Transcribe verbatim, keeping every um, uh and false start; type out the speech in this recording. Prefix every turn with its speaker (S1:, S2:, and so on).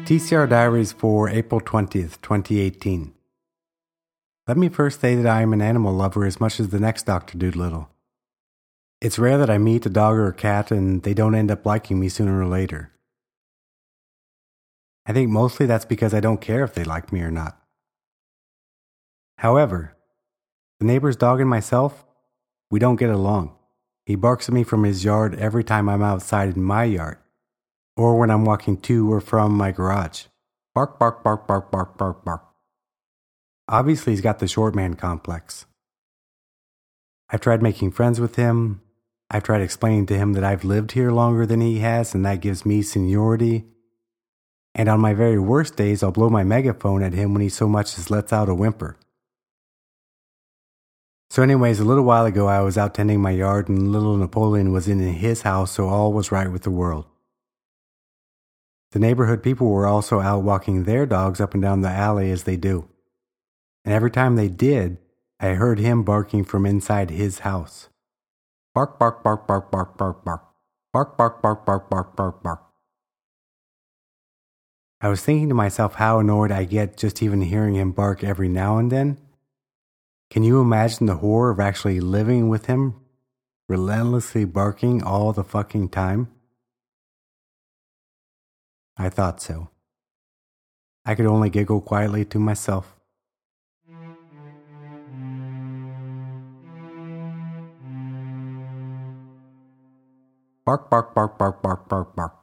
S1: T C R Diaries for April twentieth, twenty eighteen. Let me first say that I am an animal lover as much as the next Doctor Doolittle. It's rare that I meet a dog or a cat and they don't end up liking me sooner or later. I think mostly that's because I don't care if they like me or not. However, the neighbor's dog and myself, we don't get along. He barks at me from his yard every time I'm outside in my yard, or when I'm walking to or from my garage. Bark, bark, bark, bark, bark, bark, bark. Obviously, he's got the short man complex. I've tried making friends with him. I've tried explaining to him that I've lived here longer than he has, and that gives me seniority. And on my very worst days, I'll blow my megaphone at him when he so much as lets out a whimper. So anyways, a little while ago, I was out tending my yard, and little Napoleon was in his house, so all was right with the world. The neighborhood people were also out walking their dogs up and down the alley as they do. And every time they did, I heard him barking from inside his house. Bark, bark, bark, bark, bark, bark, bark. Bark, bark, bark, bark, bark, bark, bark. I was thinking to myself how annoyed I get just even hearing him bark every now and then. Can you imagine the horror of actually living with him, relentlessly barking all the fucking time? I thought so. I could only giggle quietly to myself. Bark, bark, bark, bark, bark, bark, bark.